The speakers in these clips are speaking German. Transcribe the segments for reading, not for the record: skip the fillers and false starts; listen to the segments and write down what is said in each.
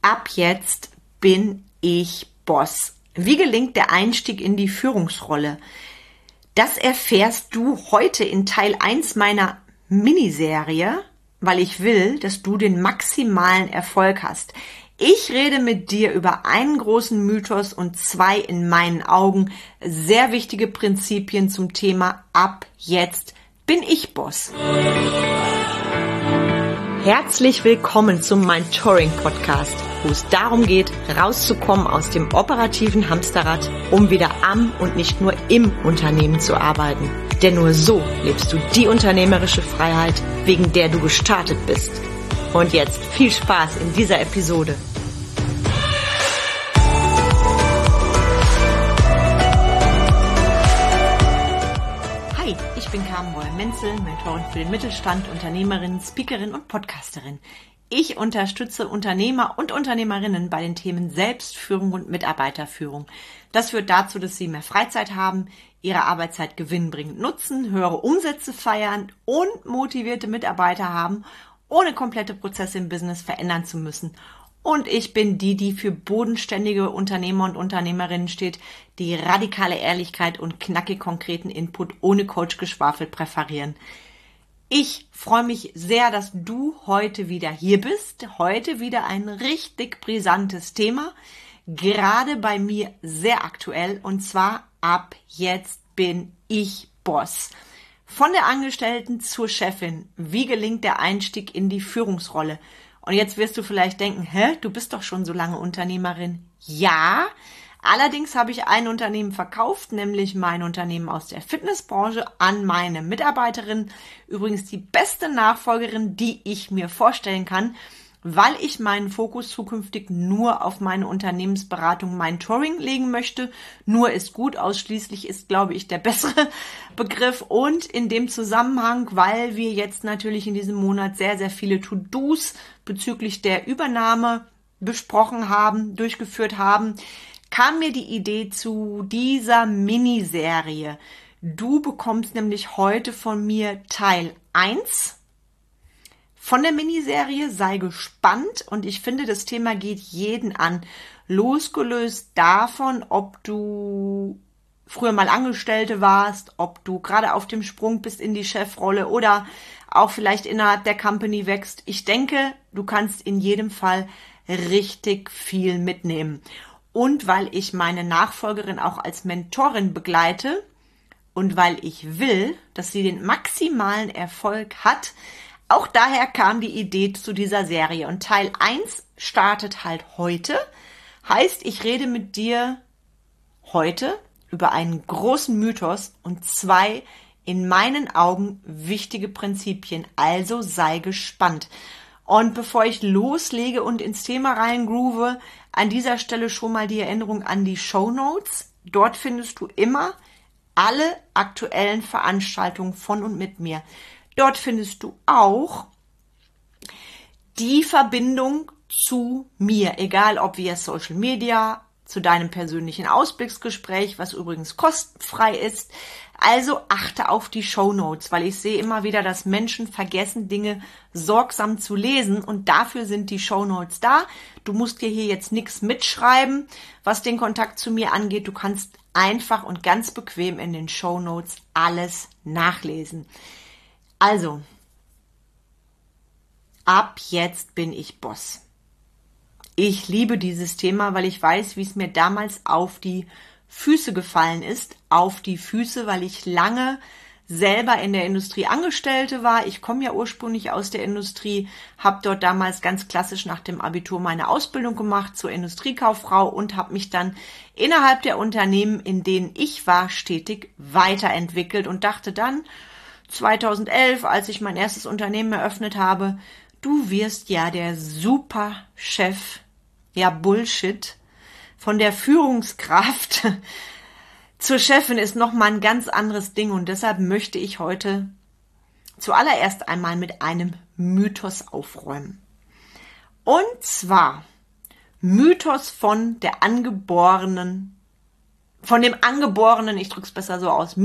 Ab jetzt bin ich Boss. Wie gelingt der Einstieg in die Führungsrolle? Das erfährst du heute in Teil 1 meiner Miniserie, weil ich will, dass du den maximalen Erfolg hast. Ich rede mit dir über einen großen Mythos und 2 in meinen Augen sehr wichtige Prinzipien zum Thema Ab jetzt bin ich Boss. Herzlich willkommen zum Mentoring Podcast, wo es darum geht, rauszukommen aus dem operativen Hamsterrad, um wieder am und nicht nur im Unternehmen zu arbeiten. Denn nur so lebst du die unternehmerische Freiheit, wegen der du gestartet bist. Und jetzt viel Spaß in dieser Episode. Hi, ich bin Carmen Boll-Menzel, Mentorin für den Mittelstand, Unternehmerin, Speakerin und Podcasterin. Ich unterstütze Unternehmer und Unternehmerinnen bei den Themen Selbstführung und Mitarbeiterführung. Das führt dazu, dass sie mehr Freizeit haben, ihre Arbeitszeit gewinnbringend nutzen, höhere Umsätze feiern und motivierte Mitarbeiter haben, ohne komplette Prozesse im Business verändern zu müssen. Und ich bin die für bodenständige Unternehmer und Unternehmerinnen steht, die radikale Ehrlichkeit und knackig konkreten Input ohne Coachgeschwafel präferieren. Ich freue mich sehr, dass du heute wieder hier bist. Heute wieder ein richtig brisantes Thema, gerade bei mir sehr aktuell, und zwar ab jetzt bin ich Boss. Von der Angestellten zur Chefin. Wie gelingt der Einstieg in die Führungsrolle? Und jetzt wirst du vielleicht denken, du bist doch schon so lange Unternehmerin. Ja, allerdings habe ich ein Unternehmen verkauft, nämlich mein Unternehmen aus der Fitnessbranche an meine Mitarbeiterin. Übrigens die beste Nachfolgerin, die ich mir vorstellen kann, weil ich meinen Fokus zukünftig nur auf meine Unternehmensberatung, Mentoring legen möchte. Nur ist gut, ausschließlich ist, glaube ich, der bessere Begriff. Und in dem Zusammenhang, weil wir jetzt natürlich in diesem Monat sehr, sehr viele To-Dos bezüglich der Übernahme besprochen haben, durchgeführt haben, kam mir die Idee zu dieser Miniserie. Du bekommst nämlich heute von mir Teil 1 von der Miniserie. Sei gespannt, und ich finde, das Thema geht jeden an. Losgelöst davon, ob du früher mal Angestellte warst, ob du gerade auf dem Sprung bist in die Chefrolle oder auch vielleicht innerhalb der Company wächst. Ich denke, du kannst in jedem Fall richtig viel mitnehmen. Und weil ich meine Nachfolgerin auch als Mentorin begleite und weil ich will, dass sie den maximalen Erfolg hat, auch daher kam die Idee zu dieser Serie. Und Teil 1 startet halt heute. Heißt, ich rede mit dir heute über einen großen Mythos und 2 in meinen Augen wichtige Prinzipien. Also sei gespannt. Und bevor ich loslege und ins Thema reingroove, an dieser Stelle schon mal die Erinnerung an die Shownotes. Dort findest du immer alle aktuellen Veranstaltungen von und mit mir. Dort findest du auch die Verbindung zu mir, egal ob via Social Media, zu deinem persönlichen Ausblicksgespräch, was übrigens kostenfrei ist. Also achte auf die Shownotes, weil ich sehe immer wieder, dass Menschen vergessen, Dinge sorgsam zu lesen, und dafür sind die Shownotes da. Du musst dir hier jetzt nichts mitschreiben, was den Kontakt zu mir angeht. Du kannst einfach und ganz bequem in den Shownotes alles nachlesen. Also, ab jetzt bin ich Boss. Ich liebe dieses Thema, weil ich weiß, wie es mir damals auf die Füße gefallen ist. Auf die Füße, weil ich lange selber in der Industrie Angestellte war. Ich komme ja ursprünglich aus der Industrie, habe dort damals ganz klassisch nach dem Abitur meine Ausbildung gemacht zur Industriekauffrau und habe mich dann innerhalb der Unternehmen, in denen ich war, stetig weiterentwickelt und dachte dann, 2011, als ich mein erstes Unternehmen eröffnet habe, du wirst ja der Superchef. Ja, Bullshit. Von der Führungskraft zur Chefin ist nochmal ein ganz anderes Ding, und deshalb möchte ich heute zuallererst einmal mit einem Mythos aufräumen. Und zwar Mythos von dem angeborenen, ich drücke es besser so aus,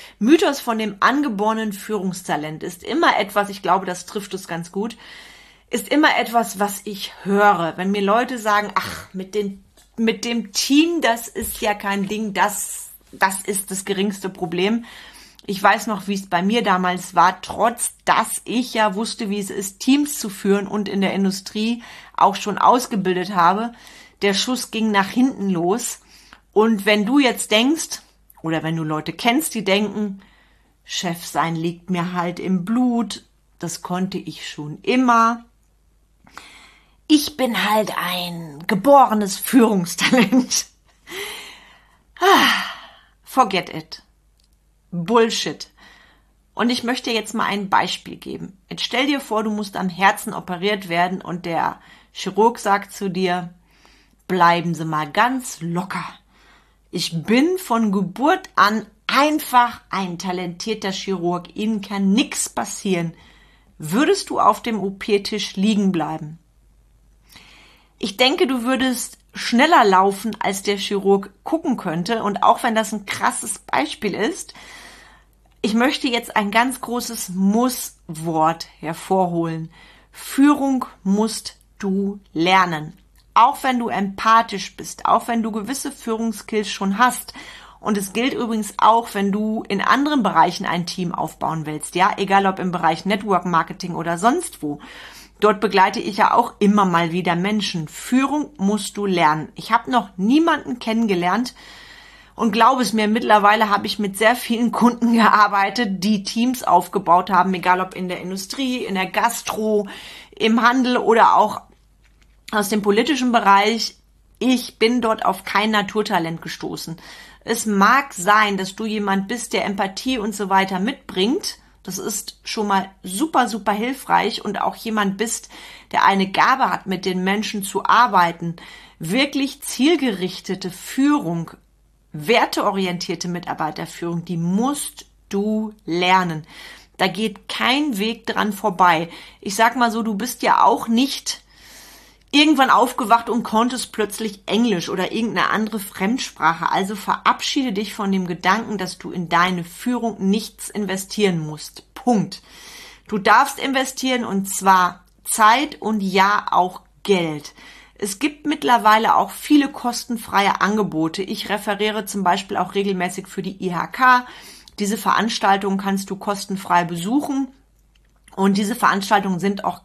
Mythos von dem angeborenen Führungstalent ist immer etwas, ich glaube, das trifft es ganz gut, ist immer etwas, was ich höre. Wenn mir Leute sagen, ach, mit dem Team, das ist ja kein Ding, das ist das geringste Problem. Ich weiß noch, wie es bei mir damals war, trotz dass ich ja wusste, wie es ist, Teams zu führen und in der Industrie auch schon ausgebildet habe. Der Schuss ging nach hinten los. Und wenn du jetzt denkst, oder wenn du Leute kennst, die denken, Chef sein liegt mir halt im Blut, das konnte ich schon immer. Ich bin halt ein geborenes Führungstalent. Forget it. Bullshit. Und ich möchte jetzt mal ein Beispiel geben. Jetzt stell dir vor, du musst am Herzen operiert werden und der Chirurg sagt zu dir, bleiben Sie mal ganz locker. Ich bin von Geburt an einfach ein talentierter Chirurg. Ihnen kann nichts passieren. Würdest du auf dem OP-Tisch liegen bleiben? Ich denke, du würdest schneller laufen, als der Chirurg gucken könnte. Und auch wenn das ein krasses Beispiel ist, ich möchte jetzt ein ganz großes Muss-Wort hervorholen. Führung musst du lernen. Auch wenn du empathisch bist, auch wenn du gewisse Führungsskills schon hast. Und es gilt übrigens auch, wenn du in anderen Bereichen ein Team aufbauen willst. Ja, egal ob im Bereich Network Marketing oder sonst wo. Dort begleite ich ja auch immer mal wieder Menschen. Führung musst du lernen. Ich habe noch niemanden kennengelernt, und glaube es mir, mittlerweile habe ich mit sehr vielen Kunden gearbeitet, die Teams aufgebaut haben, egal ob in der Industrie, in der Gastro, im Handel oder auch aus dem politischen Bereich. Ich bin dort auf kein Naturtalent gestoßen. Es mag sein, dass du jemand bist, der Empathie und so weiter mitbringt. Das ist schon mal super, super hilfreich, und auch jemand bist, der eine Gabe hat, mit den Menschen zu arbeiten. Wirklich zielgerichtete Führung, werteorientierte Mitarbeiterführung, die musst du lernen. Da geht kein Weg dran vorbei. Ich sag mal so, du bist ja auch nicht irgendwann aufgewacht und konntest plötzlich Englisch oder irgendeine andere Fremdsprache. Also verabschiede dich von dem Gedanken, dass du in deine Führung nichts investieren musst. Punkt. Du darfst investieren, und zwar Zeit und ja auch Geld. Es gibt mittlerweile auch viele kostenfreie Angebote. Ich referiere zum Beispiel auch regelmäßig für die IHK. Diese Veranstaltungen kannst du kostenfrei besuchen, und diese Veranstaltungen sind auch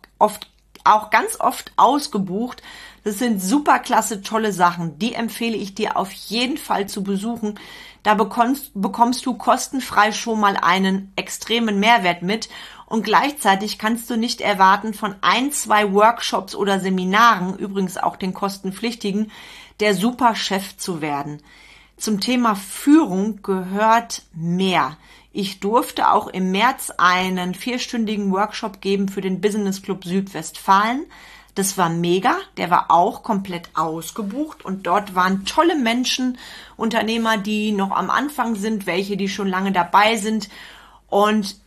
ganz oft ausgebucht. Das sind super klasse, tolle Sachen. Die empfehle ich dir auf jeden Fall zu besuchen. Da bekommst du kostenfrei schon mal einen extremen Mehrwert mit. Und gleichzeitig kannst du nicht erwarten, von 1-2 Workshops oder Seminaren, übrigens auch den kostenpflichtigen, der Superchef zu werden. Zum Thema Führung gehört mehr. Ich durfte auch im März einen 4-stündigen Workshop geben für den Business Club Südwestfalen. Das war mega, der war auch komplett ausgebucht, und dort waren tolle Menschen, Unternehmer, die noch am Anfang sind, welche, die schon lange dabei sind, und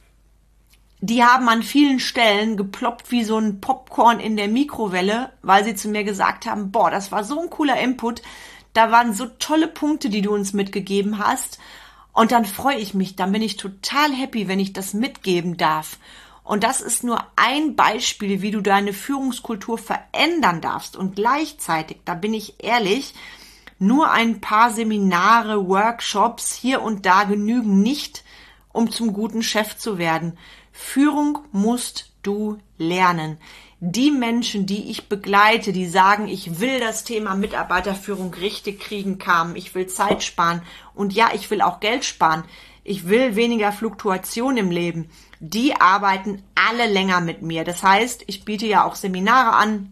die haben an vielen Stellen geploppt wie so ein Popcorn in der Mikrowelle, weil sie zu mir gesagt haben, boah, das war so ein cooler Input, da waren so tolle Punkte, die du uns mitgegeben hast, und dann freue ich mich, dann bin ich total happy, wenn ich das mitgeben darf. Und das ist nur ein Beispiel, wie du deine Führungskultur verändern darfst, und gleichzeitig, da bin ich ehrlich, nur ein paar Seminare, Workshops hier und da genügen nicht, um zum guten Chef zu werden. Führung musst du lernen. Die Menschen, die ich begleite, die sagen, ich will das Thema Mitarbeiterführung richtig kriegen, kamen, ich will Zeit sparen, und ja, ich will auch Geld sparen, ich will weniger Fluktuation im Leben, die arbeiten alle länger mit mir. Das heißt, ich biete ja auch Seminare an.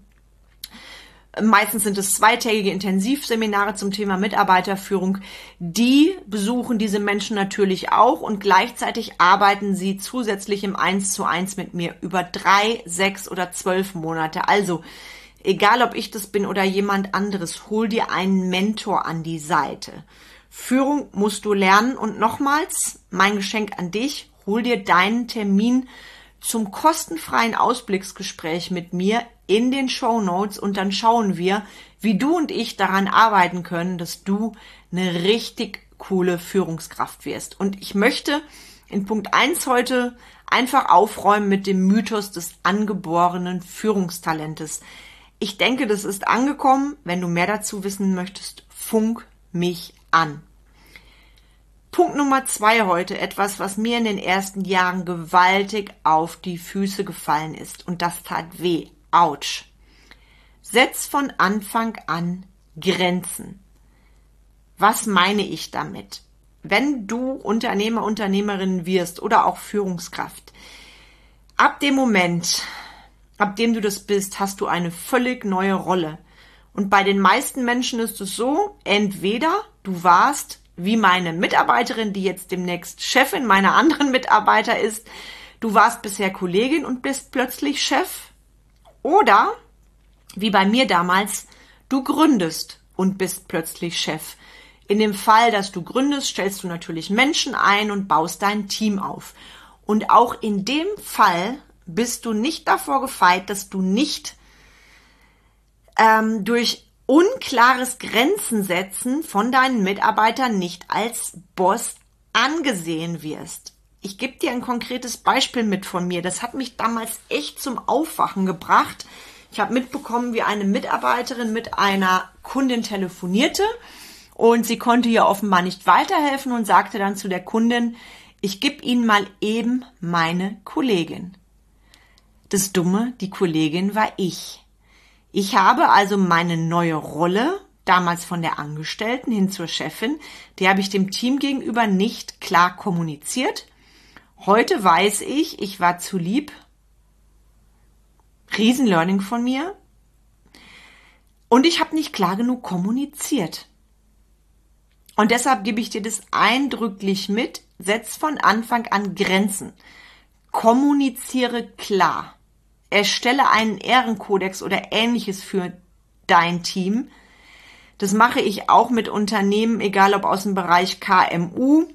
Meistens sind es 2-tägige Intensivseminare zum Thema Mitarbeiterführung. Die besuchen diese Menschen natürlich auch, und gleichzeitig arbeiten sie zusätzlich im 1:1 mit mir über 3, 6 oder 12 Monate. Also, egal ob ich das bin oder jemand anderes, hol dir einen Mentor an die Seite. Führung musst du lernen, und nochmals, mein Geschenk an dich, hol dir deinen Termin zum kostenfreien Ausblicksgespräch mit mir in den Shownotes, und dann schauen wir, wie du und ich daran arbeiten können, dass du eine richtig coole Führungskraft wirst. Und ich möchte In Punkt 1 heute einfach aufräumen mit dem Mythos des angeborenen Führungstalentes. Ich denke, das ist angekommen. Wenn du mehr dazu wissen möchtest, funk mich an. Punkt Nummer 2 heute, etwas, was mir in den ersten Jahren gewaltig auf die Füße gefallen ist. Und das tat weh. Autsch. Setz von Anfang an Grenzen. Was meine ich damit? Wenn du Unternehmer, Unternehmerin wirst oder auch Führungskraft, ab dem Moment, ab dem du das bist, hast du eine völlig neue Rolle. Und bei den meisten Menschen ist es so, entweder du warst wie meine Mitarbeiterin, die jetzt demnächst Chefin meiner anderen Mitarbeiter ist, du warst bisher Kollegin und bist plötzlich Chef, oder wie bei mir damals, du gründest und bist plötzlich Chef. In dem Fall, dass du gründest, stellst du natürlich Menschen ein und baust dein Team auf. Und auch in dem Fall bist du nicht davor gefeit, dass du nicht durch unklares Grenzen setzen von deinen Mitarbeitern nicht als Boss angesehen wirst. Ich gebe dir ein konkretes Beispiel mit von mir. Das hat mich damals echt zum Aufwachen gebracht. Ich habe mitbekommen, wie eine Mitarbeiterin mit einer Kundin telefonierte und sie konnte ihr offenbar nicht weiterhelfen und sagte dann zu der Kundin, ich gebe Ihnen mal eben meine Kollegin. Das Dumme, die Kollegin war ich. Ich habe also meine neue Rolle, damals von der Angestellten hin zur Chefin, die habe ich dem Team gegenüber nicht klar kommuniziert. Heute weiß ich war zu lieb. Riesenlearning von mir. Und ich habe nicht klar genug kommuniziert. Und deshalb gebe ich dir das eindrücklich mit. Setz von Anfang an Grenzen. Kommuniziere klar. Erstelle einen Ehrenkodex oder Ähnliches für dein Team. Das mache ich auch mit Unternehmen, egal ob aus dem Bereich KMU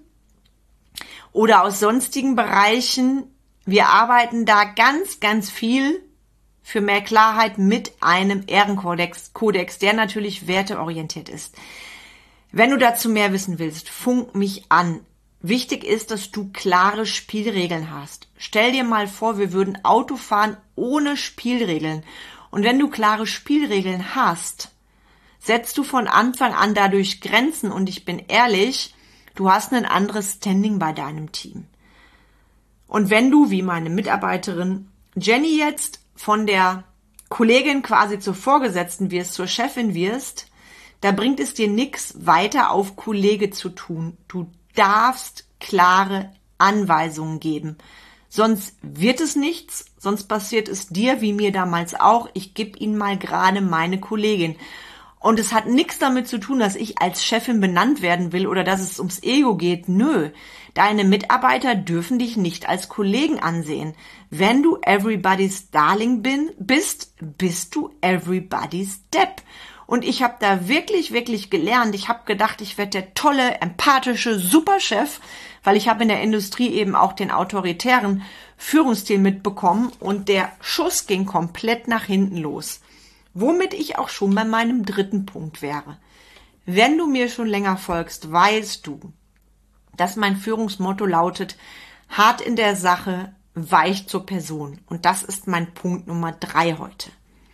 oder aus sonstigen Bereichen. Wir arbeiten da ganz, ganz viel für mehr Klarheit mit einem Ehrenkodex, der natürlich werteorientiert ist. Wenn du dazu mehr wissen willst, funk mich an. Wichtig ist, dass du klare Spielregeln hast. Stell dir mal vor, wir würden Auto fahren ohne Spielregeln. Und wenn du klare Spielregeln hast, setzt du von Anfang an dadurch Grenzen. Und ich bin ehrlich, du hast ein anderes Standing bei deinem Team. Und wenn du, wie meine Mitarbeiterin Jenny jetzt, von der Kollegin quasi zur Vorgesetzten wirst, zur Chefin wirst, da bringt es dir nichts, weiter auf Kollege zu tun. Du darfst klare Anweisungen geben. Sonst wird es nichts, sonst passiert es dir, wie mir damals auch. Ich gebe Ihnen mal gerade meine Kollegin. Und es hat nichts damit zu tun, dass ich als Chefin benannt werden will oder dass es ums Ego geht. Nö, deine Mitarbeiter dürfen dich nicht als Kollegen ansehen. Wenn du everybody's darling bist, bist du everybody's Depp. Und ich habe da wirklich, wirklich gelernt. Ich habe gedacht, ich werde der tolle, empathische Superchef, weil ich habe in der Industrie eben auch den autoritären Führungsstil mitbekommen und der Schuss ging komplett nach hinten los. Womit ich auch schon bei meinem dritten Punkt wäre. Wenn du mir schon länger folgst, weißt du, dass mein Führungsmotto lautet, hart in der Sache, weich zur Person. Und das ist mein Punkt Nummer 3 heute.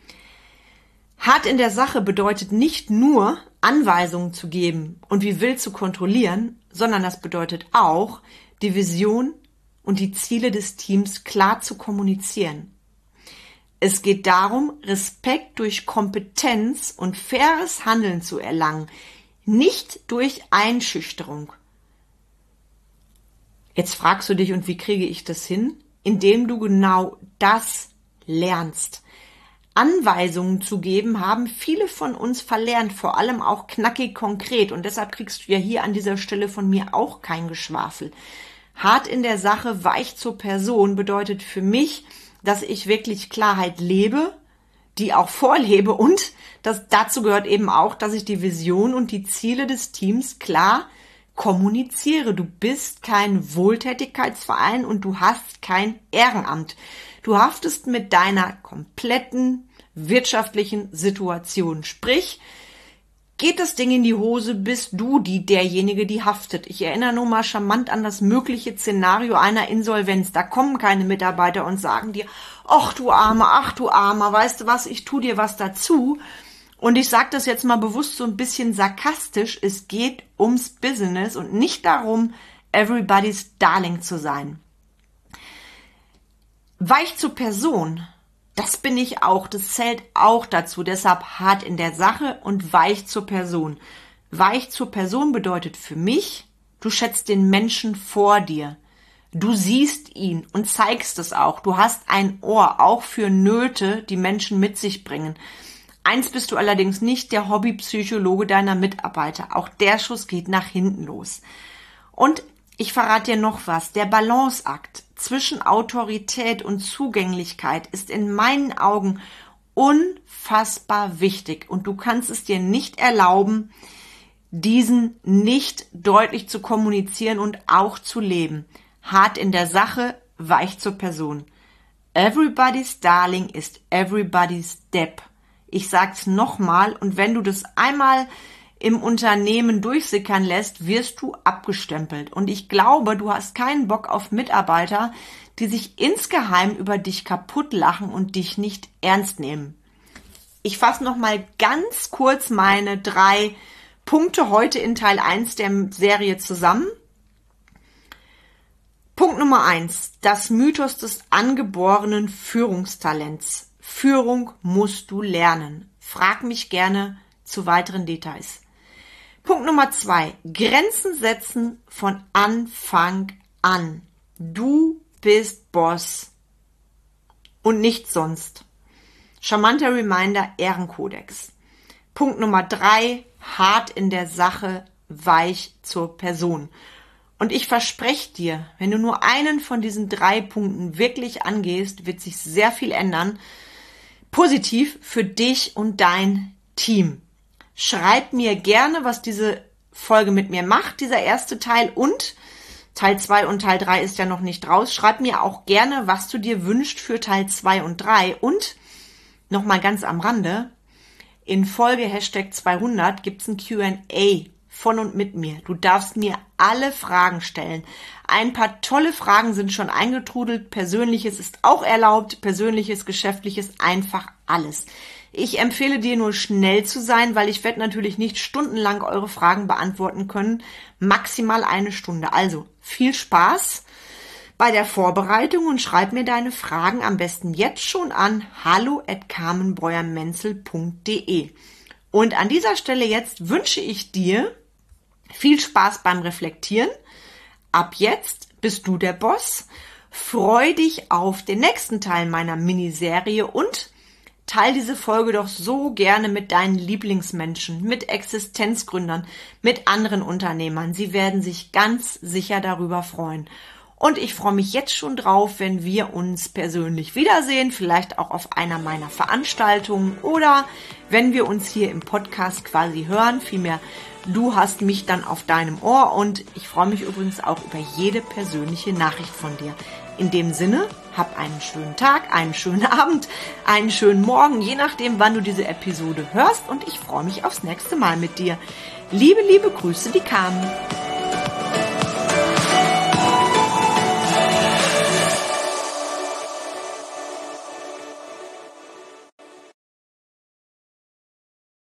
Hart in der Sache bedeutet nicht nur, Anweisungen zu geben und wie wild zu kontrollieren, sondern das bedeutet auch, die Vision und die Ziele des Teams klar zu kommunizieren. Es geht darum, Respekt durch Kompetenz und faires Handeln zu erlangen, nicht durch Einschüchterung. Jetzt fragst du dich, und wie kriege ich das hin? Indem du genau das lernst. Anweisungen zu geben, haben viele von uns verlernt, vor allem auch knackig konkret. Und deshalb kriegst du ja hier an dieser Stelle von mir auch kein Geschwafel. Hart in der Sache, weich zur Person bedeutet für mich, dass ich wirklich Klarheit lebe, die auch vorlebe und dazu gehört eben auch, dass ich die Vision und die Ziele des Teams klar kommuniziere. Du bist kein Wohltätigkeitsverein und du hast kein Ehrenamt. Du haftest mit deiner kompletten wirtschaftlichen Situation. Sprich, Geht das Ding in die Hose, bist du derjenige, die haftet. Ich erinnere nur mal charmant an das mögliche Szenario einer Insolvenz. Da kommen keine Mitarbeiter und sagen dir, ach du Armer, weißt du was, ich tu dir was dazu. Und ich sage das jetzt mal bewusst so ein bisschen sarkastisch, es geht ums Business und nicht darum, everybody's Darling zu sein. Weich zur Person, das bin ich auch, das zählt auch dazu, deshalb hart in der Sache und weich zur Person. Weich zur Person bedeutet für mich, du schätzt den Menschen vor dir. Du siehst ihn und zeigst es auch. Du hast ein Ohr, auch für Nöte, die Menschen mit sich bringen. Eins bist du allerdings nicht, der Hobbypsychologe deiner Mitarbeiter. Auch der Schuss geht nach hinten los. Und ich verrate dir noch was. Der Balanceakt zwischen Autorität und Zugänglichkeit ist in meinen Augen unfassbar wichtig. Und du kannst es dir nicht erlauben, diesen nicht deutlich zu kommunizieren und auch zu leben. Hart in der Sache, weich zur Person. Everybody's Darling ist everybody's Depp. Ich sag's nochmal, und wenn du das einmal im Unternehmen durchsickern lässt, wirst du abgestempelt. Und ich glaube, du hast keinen Bock auf Mitarbeiter, die sich insgeheim über dich kaputt lachen und dich nicht ernst nehmen. Ich fasse nochmal ganz kurz meine 3 Punkte heute in Teil 1 der Serie zusammen. Punkt Nummer 1, das Mythos des angeborenen Führungstalents. Führung musst du lernen. Frag mich gerne zu weiteren Details. Punkt Nummer 2, Grenzen setzen von Anfang an. Du bist Boss und nicht sonst. Charmanter Reminder, Ehrenkodex. Punkt Nummer 3, hart in der Sache, weich zur Person. Und ich verspreche dir, wenn du nur einen von diesen 3 Punkten wirklich angehst, wird sich sehr viel ändern. Positiv für dich und dein Team. Schreib mir gerne, was diese Folge mit mir macht, dieser erste Teil, und Teil 2 und Teil 3 ist ja noch nicht raus. Schreib mir auch gerne, was du dir wünschst für Teil 2 und 3. Und nochmal ganz am Rande, in Folge Hashtag 200 gibt es ein Q&A von und mit mir. Du darfst mir alle Fragen stellen. Ein paar tolle Fragen sind schon eingetrudelt. Persönliches ist auch erlaubt. Persönliches, Geschäftliches, einfach alles. Ich empfehle dir nur schnell zu sein, weil ich werde natürlich nicht stundenlang eure Fragen beantworten können. Maximal 1 Stunde. Also viel Spaß bei der Vorbereitung und schreib mir deine Fragen am besten jetzt schon an hallo@carmenbreuer-menzel.de. Und an dieser Stelle jetzt wünsche ich dir viel Spaß beim Reflektieren. Ab jetzt bist du der Boss. Freu dich auf den nächsten Teil meiner Miniserie und teile diese Folge doch so gerne mit deinen Lieblingsmenschen, mit Existenzgründern, mit anderen Unternehmern. Sie werden sich ganz sicher darüber freuen. Und ich freue mich jetzt schon drauf, wenn wir uns persönlich wiedersehen, vielleicht auch auf einer meiner Veranstaltungen oder wenn wir uns hier im Podcast quasi hören. Vielmehr, du hast mich dann auf deinem Ohr und ich freue mich übrigens auch über jede persönliche Nachricht von dir. In dem Sinne, hab einen schönen Tag, einen schönen Abend, einen schönen Morgen, je nachdem, wann du diese Episode hörst, und ich freue mich aufs nächste Mal mit dir. Liebe Grüße, die Carmen.